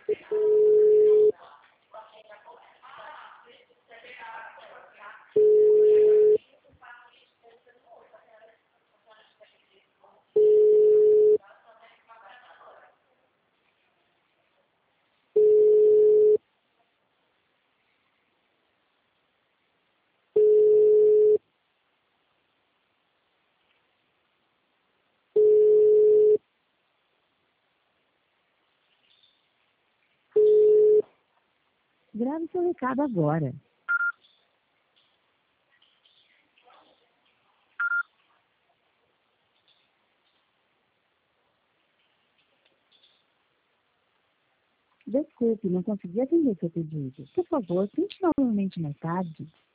Grave seu recado agora. Desculpe, não consegui atender seu pedido. Por favor, tente novamente mais tarde.